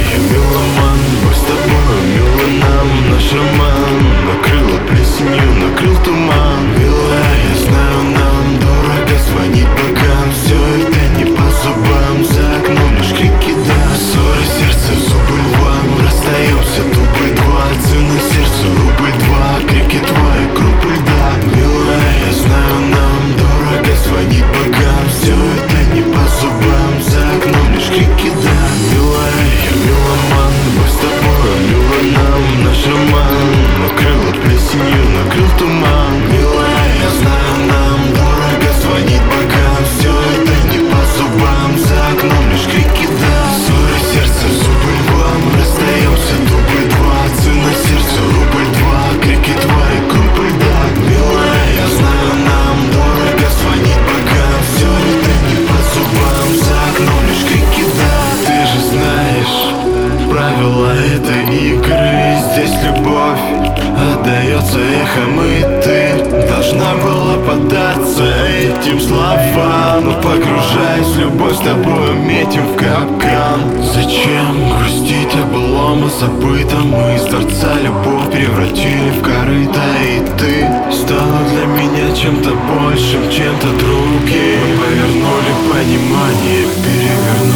я меломан, мы с тобой, мило нам. Наш роман накрыло плесенью, накрыл туман. Милая, я знаю, нам дорого звонить богам. Все это не по зубам, за окном лишь крики да. Ссоры сердца, зубы льва, расстаемся дубль два. Цена сердцу рубль два, крики твои, группы льда. Милая, я знаю, нам дорого звонить богам. Все это не по зубам, за окном лишь крики да. Милая, я меломан, мы с тобой, мило нам. Наш роман накрыло плесенью, накрыл туман. Милая, я знаю, нам дорого звонить богам. Все это не по зубам, за окном лишь крики да. Ссоры сердца, зубы льва, мы расстаемся дубль два. Цена сердцу рубль два, крики твои, группы льда. Милая, я знаю, нам дорого звонить богам. Все это не по зубам, за окном лишь крики да. Ты же знаешь правила этой игры. Здесь любовь отдается эхом, и ты должна была поддаться этим словам. Но погружаясь в любовь, с тобой метим в капкан. Зачем грустить о былом, о забытом? Мы из дворца любовь превратили в корыто, и ты стала для меня чем-то большим, чем-то другим. Мы повернули понимание, перевернули